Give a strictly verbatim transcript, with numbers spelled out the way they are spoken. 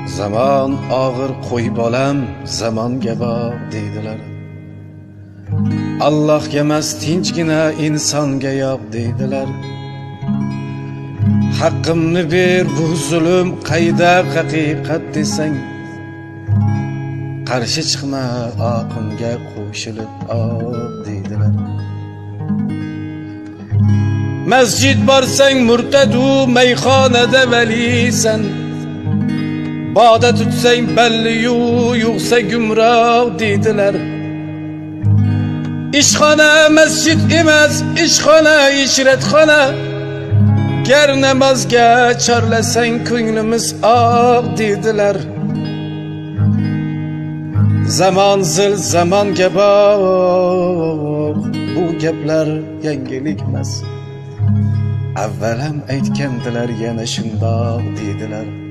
Zaman ağır qo'y bolam, zamonga bor deydilar. Alloh emas tinchgina insonga yo'q deydilar. Haqqimni ber, bu zulm qayda haqiqat desang, qarshi chiqma oqimga qo'shilib oq deydilar. Masjid borsang murtadu, mayxonada valisan, boda tutsang balliyu, yo'qsa gumroh deydilar. İşxona masjid emas, ishxona ishratxona, gar namozga chorlasang ko'nglimiz oq deydilar. Zamon zil zamonga bor, bu gaplar yangilik emas. Avval ham aytgandilar, yana shundoq deydilar.